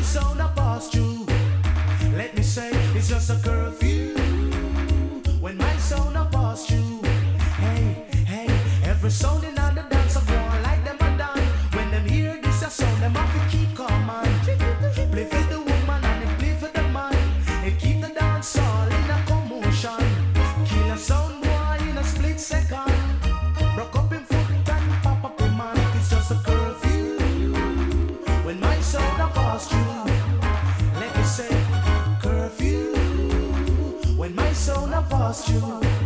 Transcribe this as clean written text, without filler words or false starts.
sound I pass through, let me say it's just a curfew. When my sound I pass through, hey, hey, every sound in the dance I go on like them a done. When them hear this a sound, them have to keep calm and play for the woman and they play for the man. They keep the dance all in a commotion. Kill a sound boy in a split second. Broke up in foot and pop up in man. It's just a curfew. When my sound I pass through, let me say curfew. When my sound I pass through.